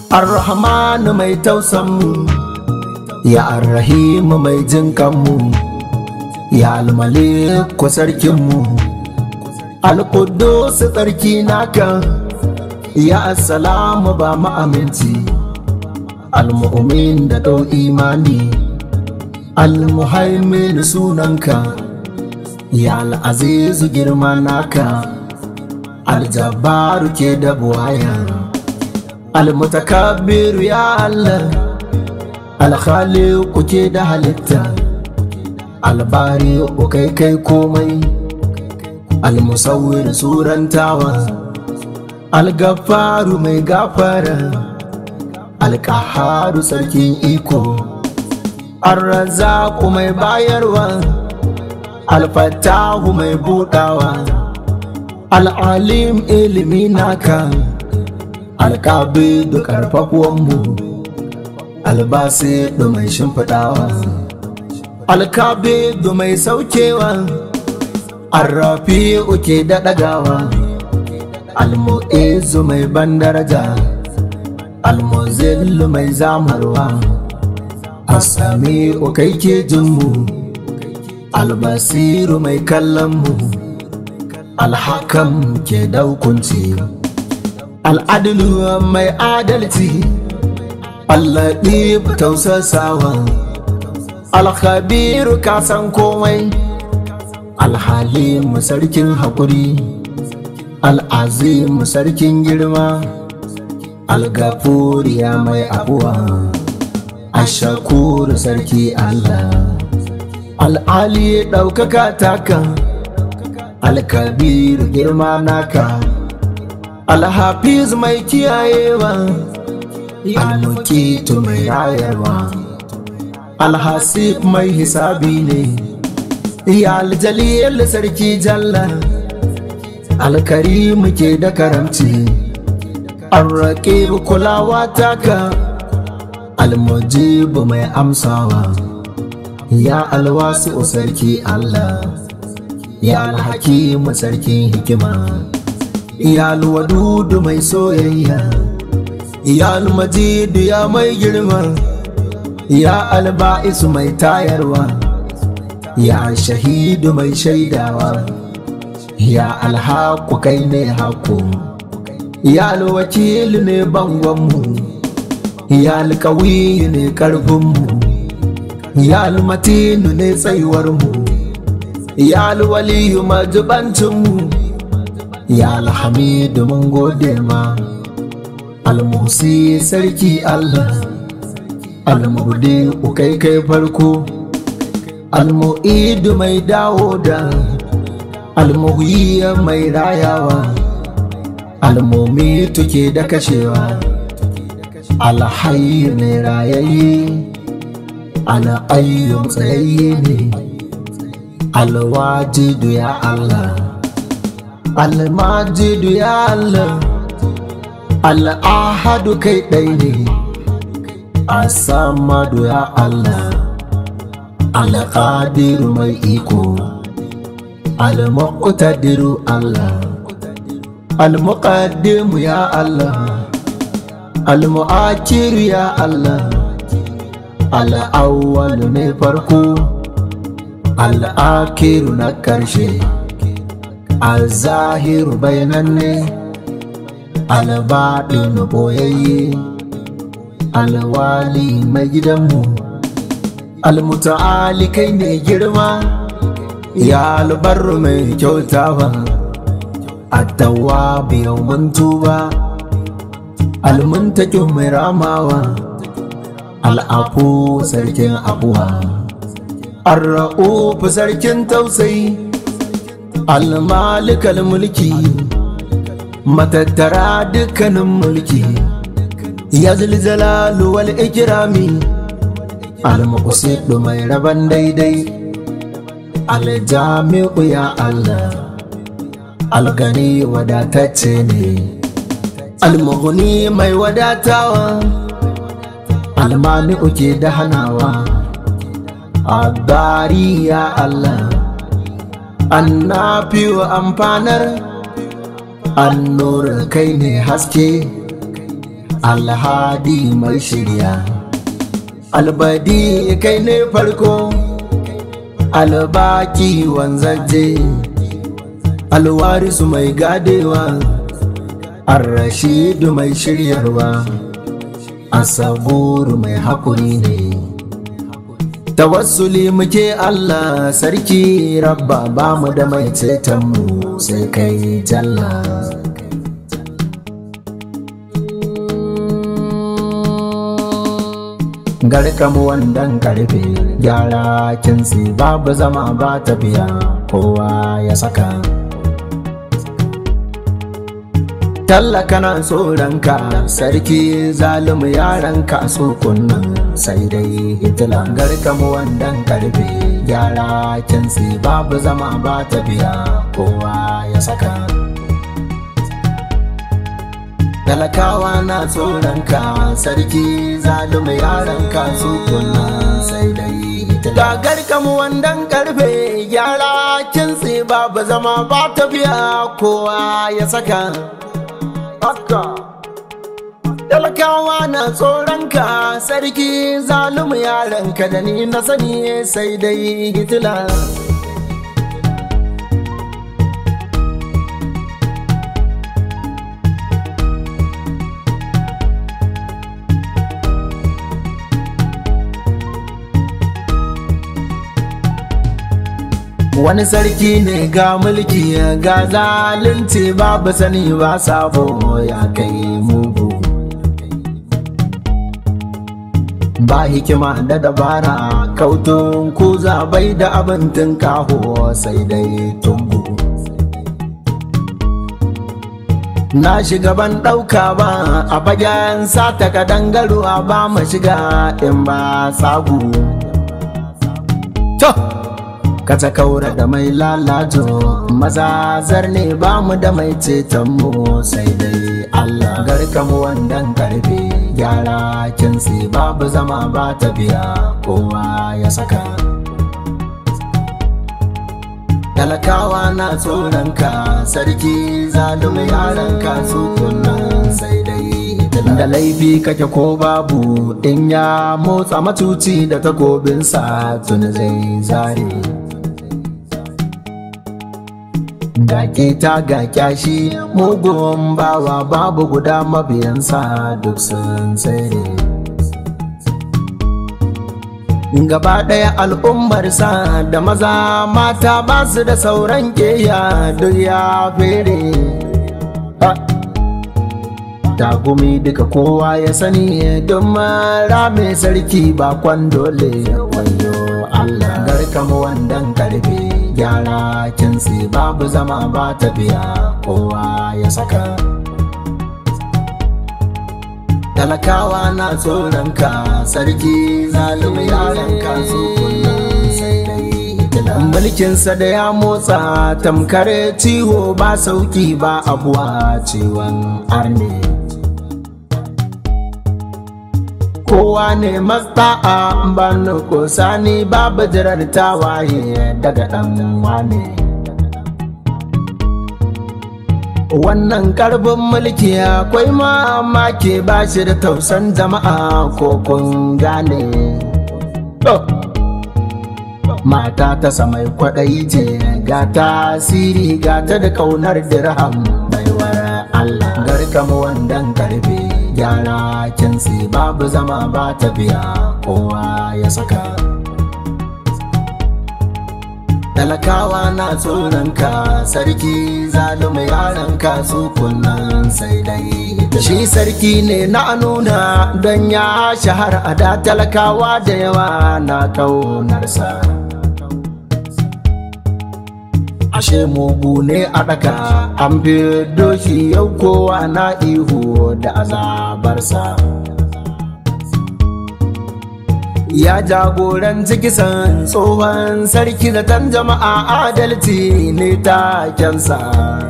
Ar-Rahman mai tausanmu, ya Ar-Rahim mai jinkanmu, ya Al-Malik sarkinmu, Al-Quddus tsarki naka, ya Assalamu ba mu aminci, Al-Mu'min da ɗau imani, Al-Muhaimin sunanka, ya Al-Azizu girma naka, Al-Jabbaru ke da buwaya, Al-Mutakabbir ya Allah, Al-Khaliq ke da halitta, Al-Bari kai komai, Al-Musawwir surantawa, Al-Gaffaru mai gafara, Al-Qahharu sarkin iko, Ar-Razzaqu mai bayarwa, Al-Fattahu mai budawa, Al-Alim ilimi naka, Al-Qabidu karfafuwanmu, Al-Basidu mai shimfiɗawa, Al-Qabidu mai saukewa, Ar-Rafi'u ke daɗagawa, Al-Mu'izzu mai ban daraja, Al-Muzillu mai zamarwa, As-Sami'u kai ke jinmu, Al-Basiru mai kallonmu, Al-Hakam ke daukunci, Al-Adlu mai adalci, Al-Latif tausasawa, Al-Khabiru kasan komai, Al-Halim sarkin haƙuri, Al-Azim sarkin girma, Al-Ghafur ya mai abuwa, Ash-Shakur sarki Allah, Al-Ali ɗaukaka taka, Al-Kabir girma naka, Al-Hafiz mai kiyayewa, Al-Muqitu mai rayarwa, Al-Hasib mai hisabi ne, ya Al-Jalil sarki jalla, Al-Karim ke da karamci, Ar-Raqib kulawa taka, Al-Mujib mai amsawa, ya Al-Wasi'u sarki Allah, ya Al-Hakim sarkin hikima, ya Al-Wadudu mai soyayya, ya Al-Majidu ya mai girma, ya Al-Ba'isu mai tayarwa, ya Shahidu mai shaidawa, ya Al-Haqqu kai ne haqqu, ya Al-Wakil ne bangonmu, ya Al-Qawi ne karfinmu, ya Al-Matinu ne tsayuwarmu, ya Al-Waliyu majibancinmu, ya Al-Hamidu mun gode ma, Al-Muhsi sarki Allah, Al-Mubdi kai farko, Al-Mu'idu mai dawo da, Al-Muhyi mai rayawa, Al-Mumitu ke da kashewa, Al-Hayy mai rayayye, Al-Qayyum tsayayye ne, Al-Wajidu ya Allah, Al-Majidu ya Allah, Al-Ahadu kai ɗai ne, As-Samadu ya Allah, Al-Qadiru mai iko, Al-Muqtadiru Allah, Al-Muqaddimu ya Allah, Al-Mu'akkiru ya Allah, Al-Awwalu ne farko, Al-Akhiru na ƙarshe, Al-Zahiru bayananne, Al-Baɗinu boyayye, Al-Wali mai gidanmu, Al-Muta'ali kai ne girma, ya Al-Barru mai kyautawa, At-Tawwab yawmun tuba, Al-Muntakim mai ramawa, Al-Afu sarkin abuwa, Ar-Ra'uf sarkin tausayi, Al-Malik al-Mulki matattara dukkanin mulki, ya Zuljalali wal Ikrami, Al-Muqsitu mai raban daidai, Al-Jami'u ya Allah, Al-Gani wadatacce ne, Al-Mughni mai wadatawa, Al-Mani'u ke da hanawa, Ad-Dari ya Allah, An-Nafi'u amfanar, An-Nur kai ne haske, alhadi mai shirya. Albadi kai ne farko, albaki wanzaje, alwarisu mai gadewa, arrashidu mai shiryarwa, asaburu mai haƙuri ne. Tawassuli muke Allah sarki rabba, ba mu da mai cetonmu sai kai jalla. Garkamu wandan karfe gyara kinsi, babu zama ba tafiya kowa ya saka. Tallaka na tsoronka sarki zalimu yaranka so kunnan sai dai hitila. Garkamu wandan karfe gyara kinsi, babu zama ba tafiya kowa ya saka. Talakawa na tsoronka sarki zalimu yaranka su kunnan sai dai hitila. Garkamu wandan karfe gyara kinsi, babu zama ba tafiya kowa ya saka. Talakawa na tsoronka sarki zalimu yaranka, da ni na sani sai dai hitila. Wani sarki ne ga mulki ga zalunci, babu sani ba sabo ya kai mugu. Ba hikima da dabara kautun kuza, bai da abin tunkaho sai dai tungu. Na shiga ban ɗauka ba a fagen sata kadangaruwa, ba mu shiga in ba sagu. Kata kaura da mai lalato mazazar ne, ba mu da mai cetonmu sai dai Allah. Garkamu wandan karfe gyara kinsi, babu zama ba tafiya kowa ya saka. Talakawa na tsoronka sarki zalimu yaranka su kunnan sai dai hitila. Da laifi kake ko babu, in ya motsa matuci da takobinsa tuni zai zare. Ga keta ga kyashi mugun bawa, babu guda mabiyansa duk sun tsere. Gaba ɗaya al'ummarsa da maza mata ba su da sauran keya, duk ya fere. Tagumi duka kowa ya sani, don mara mai sarki bakon dole. Wayo Allah. Garkamu wandan karfe gyara kinsi, babu zama ba tafiya kowa ya saka. Talakawa na tsoronka sarki zalimu yaranka su kunnan sai dai hitila. Mulkinsa da ya motsa tamkar ciwo, ba sauki ba abuwa ciwon arne. Kowa ne masta'a banu ko sani, babu jirar tawaye daga ɗan wane. Wannan karbin mulki akwai mamaki, ba shi da tausan jama'a ko kun gane. Mata ta samai kwaɗayi ce, ga tasiri ga ta da ƙaunar dirham baiwar Allah. Garkamu wandan karfe gyara kinsi, babu zama ba tafiya kowa ya saka. Talakawa na tsoronka sarki zalimu yaranka su kunnan sai dai hitila. Shi sarki ne na nuna don ya shahara a da, talakawa da yawa na kaunarsa. Ashe mugu ne a ɗaka an fi doshi, yau kowa na ihu da azabarsa. Ya jagoranci kisan tsohon sarki, zaton jama'a adalci ne takensa.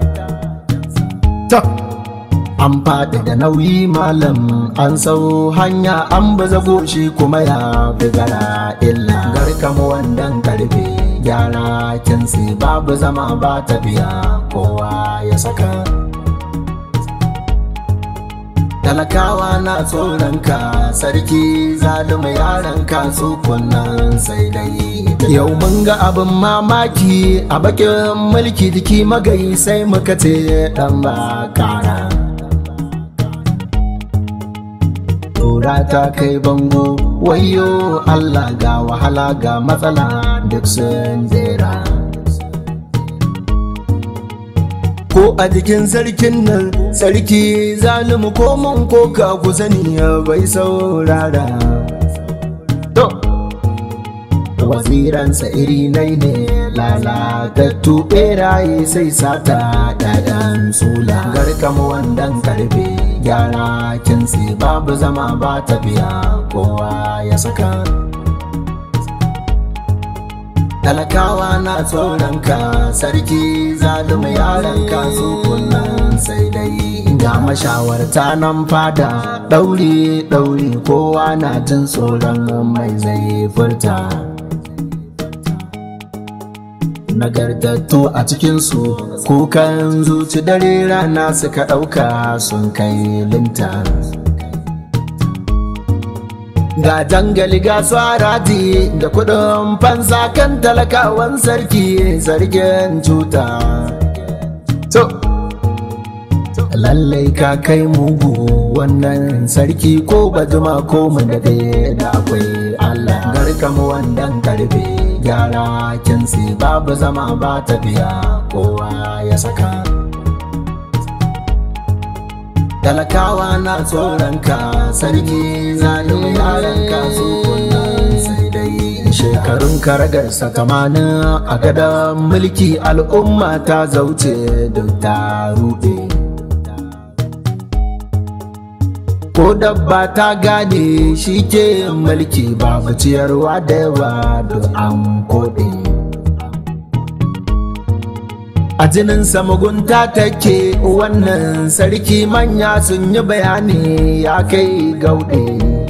An faɗi da nauyi malam, an sau hanya an baza goshi, kuma ya fi gara illa. Garkamu wandan karfe gyara kinsi, babu zama ba tafiya kowa ya saka. talakawa na tsoronka sarki zaluma yaranka su kunnan sai dai yau mun ga abin mamaki a bakin mulki jiki magayi sai muka ce dan bakara tura ta kai bango wayo Allah ga wahala ga matsala duk sun jera ko a jikin sarkin nan sarki zalimu ko mun ko ka ku sani bai saurara to waziransa iri nai ne lalatattu beraye sai sata ɗaɗan sula garkama wandan karfe gyara kinsi babu zama ba tafiya kowa ya saka talakawa na tsoronka sarki zaluma yaranka su kunnan sai dai ga mashawarta nan fada ɗauri kowa na jin tsoron mai zai furta nagartattu a cikinsu kukan zuci dare rana suka ɗauka sun kai linta ga jangali ga swaraji da kudin fansa kan talakawan sarkin cuta to lallai ka kai mugu wannan sarki ko bajima ko mun da akwai Allah garkama wandan karfe gyara kinsi babu zama ba tafiya kowa ya saka talakawa na tsoronka sarki zalimi yaranka su kunnan sai dai shekarun karagarsa 80 a gadon mulki al'umma ta zauce duk ta ruɗe ko dabba ta gane shi ke mulki babu ciyarwa da yawa don an koɗe a jininsa mugunta take wannan sarki manya sun yi bayani ya kai gauɗe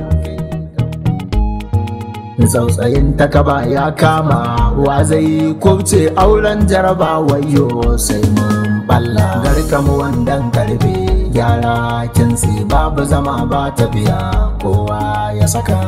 tsautsayin takaba ya kama wa zai kubce auren jaraba wayo sai mun balla garkamu wandan karfe gyara kinsi babu zama ba tafiya kowa ya saka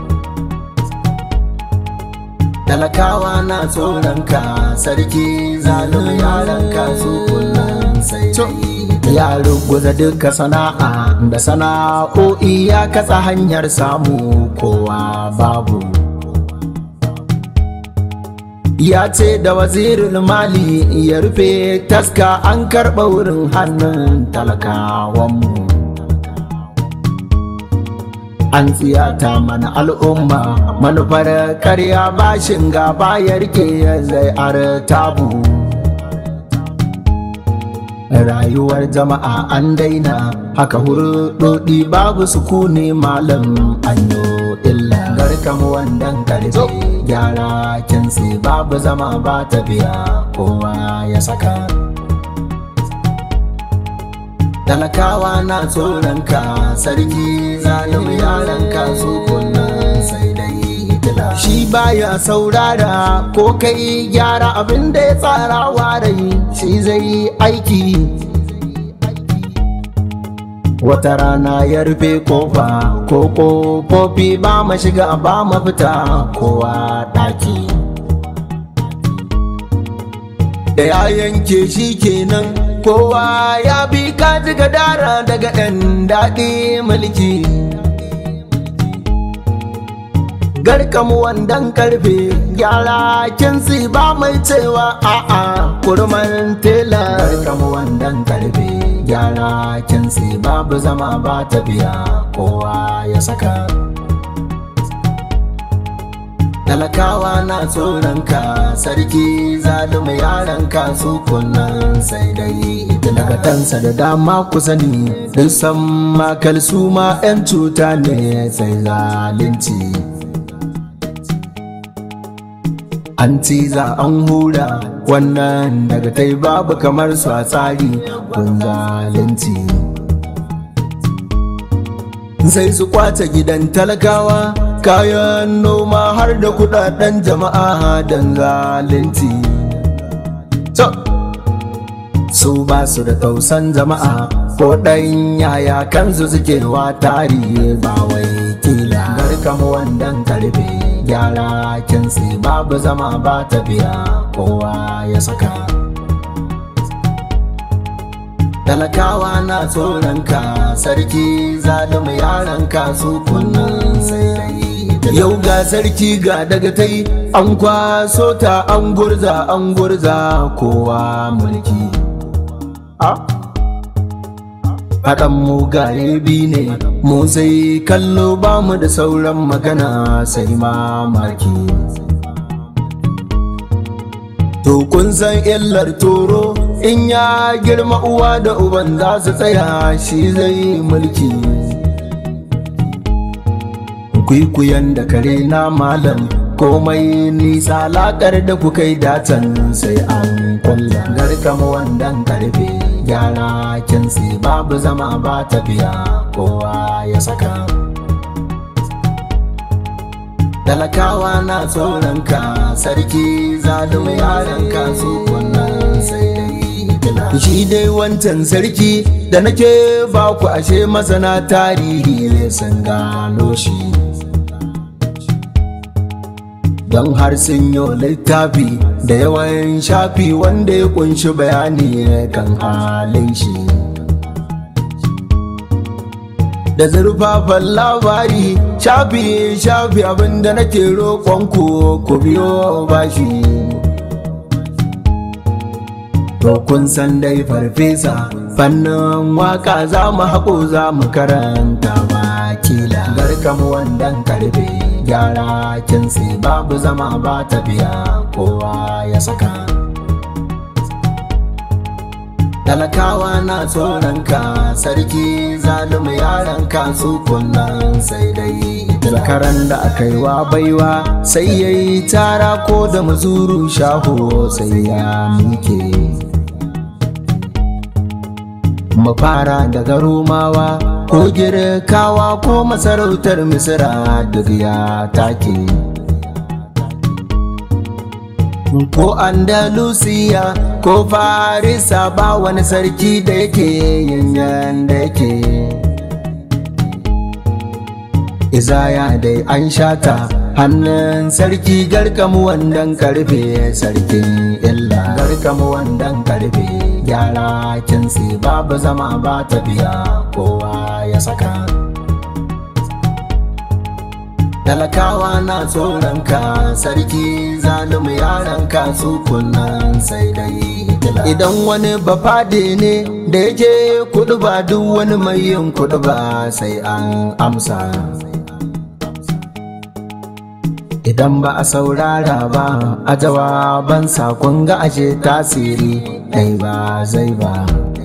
talakawa na tsoronka sarki zalimi yaranka su kunnan sai ya ruguza duka sana'a da sana'o'i ya katsa hanyar samu kowa babu ya ce da wazirin mali ya rufe taska an karɓa wurin hannun talakawanmu an tsiyata mana al'umma manufar karya bashin gaba ya rike zai artabu rayuwar jama'a an daina haka hurɗoɗi babu sukuni malam anyo illa garkama wandan karfe gyara kinsi babu zama ba tafiya kowa ya saka talakawa na tsoronka sarki zalimi yaranka su kunnan sai dai shi baya saurara ko kai gyara abin da ya tsara warai shi zai aiki wata rana ya rufe kofa ko kofofi ba ma shiga ba ma fita kowa ɗaki da ya yanke shi kenan kowa ya bi kaji gadara daga ɗan daɗi mulki garkamu wandan karfe gyara kinsi ba mai cewa a'a kurman tela garkamu wandan karfe gyara kinsi babu zama ba tafiya kowa ya saka talakawa na tsoronka sarki zalimi yaranka su kunnan sai dai daga tansa da dama ku sani duk san makal su ma 'yan cuta ne sai zalunci an ciza an hura wannan daga tai babu kamar su a tsari kun zalunci sai su kwace gidan talakawa kayan noma har da kudaden jama'a don zalunci su ba su da tausan jama'a ko ɗan yaya kansu suke wa tarihi ba wai kila garkama wandan karfe gyara kinsi babu zama ba tafiya kowa ya saka talakawa na tsoronka sarki zalimi yaranka su kunnan sai yau ga sarki ga daga tai an kwaso ta an gurza kowa mulki faɗan mu garebi ne mu sai kallo ba mu da sauran magana sai mamaki to kun san illar toro in ya girma uwa da uban za su tsaya shi zai mulki kwikwiyon da kare na malam komai nisa lakar da kuka yi datan sai an kulla garkama wandan karfe gyara kinsi babu zama ba tafiya kowa ya saka talakawa na tsoronka sarki zalimi yaranka su kunnan sai dai shi dai wancan sarki da nake baku ashe masana tarihi sun gano shi don har sun yi littafi da yawan shafi wanda ya kunshi bayani kan halin shi da zurfafan labari shafi abinda nake roƙonku ku biyo bashi to kun san dai farfesa fannin waka za mu haƙo za mu karanta wakila garkama wandan karfe gyara kinsi babu zama ba tafiya kowa ya saka talakawa na tsoronka sarki zalimi yaranka su kunnan sai dai karan da aka yi wa baiwa sai ya yi tara ko da mazuru shaho sai ya mike mu fara daga romawa ko girkawa ko masarautar misira duk ya take ko andalusiya ko farisa ba wani sarki da yake yin da yake izaya dai an shata hannun sarki garkamu wandan karfe sarkin illa garkamu wandan karfe gyara kinsi babu zama ba tafiya kowa ya saka talakawa na tsoronka sarki zalimi yaranka su kunnan sai dai idan wani bafade ne da yake kudu ba duk wani mai yin kudu ba sai an amsa idan ba a saurara ba a jawaban sakon ga ashe tasiri dai ba zai ba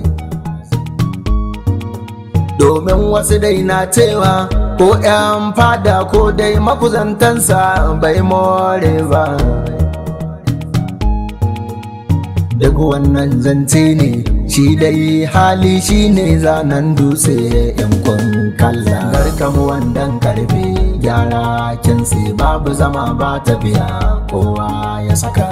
domin wasu dai na cewa ko 'yan fada ko dai makuzantansa bai more ba duk wannan zance ne shi dai hali shi ne zanen dutse in kun kalla garkamu wandan karfe gyara kinsi babu zama ba tafiya kowa ya saka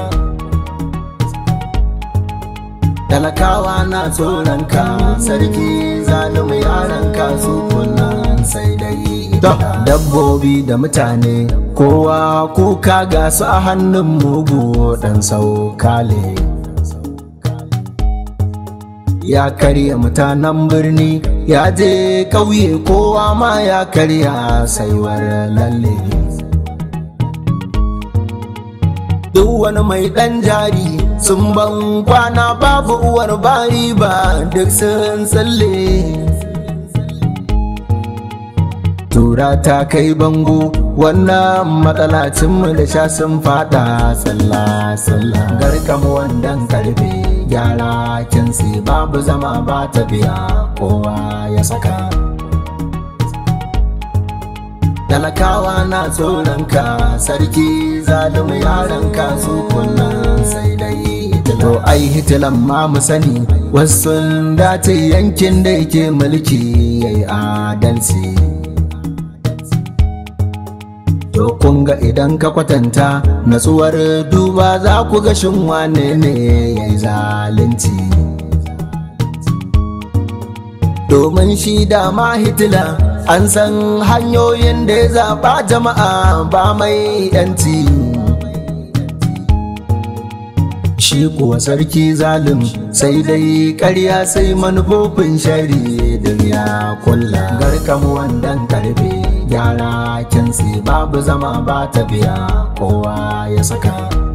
talakawa na tsoronka sarki zalimi yaranka su kunnan sai dai dabbobi da mutane kowa kuka ga su a hannun mugu dan saukale ya karya mutanen birni ya je ƙauye kowa ma ya karya saiwar lalle duk wani mai ɗan jari sun ban kwana babu uwar bari ba duk sun tsalle tura ta kai bango wannan matsalacinmu da sha sun fada tsalla garkamu wandan karfe gyara kinsi babu zama ba tafiya kowa ya saka talakawa na tsoronka sarki zalimi yaranka su kunnan sai dai to ai hitilan ma mu sani wasu dace yankin da yake mulki yayi adalci to kun ga idan ka kwatanta natsuwar duba za ku ga shin wane ne yayi zalunci domin shi dama Hitler an san hanyoyin da ya zaɓa jama'a ba mai yanci. Shi kuwa sarki zalim sai dai ƙarya sai manufofin shari duniya kulla. Garkam wandan karfe gyara kinsi babu zama ba tafiya kowa ya saka.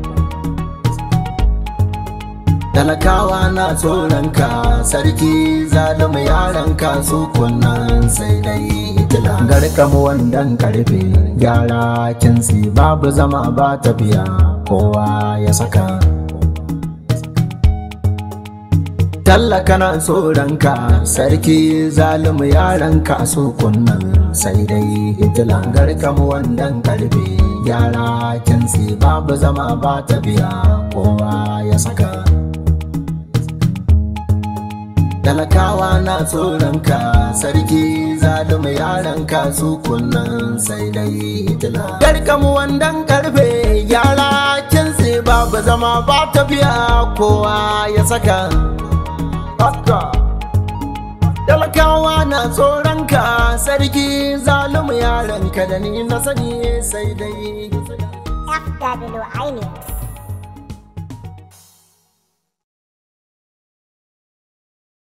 Talakawa na tsoronka sarki zalim yaranka su kunnan sai dai Hitler. Garkam wandan karfe gyara kinsi babu zama ba tafiya kowa ya saka. Tallaka na tsoronka sarki zalimu yaranka su kunnan sai dai Hitler. Garkam wandan karfe gyara kinsi babu zama ba tafiya kowa ya saka. Talakawa na tsoronka sarki zalimu yaranka su kunnan sai dai Hitler. Garkam wandan karfe gyara kinsi babu zama ba tafiya kowa ya saka. Haka talakawa na tsoronka sarki zalumu yaranka da ni na sani sai dai FWI News.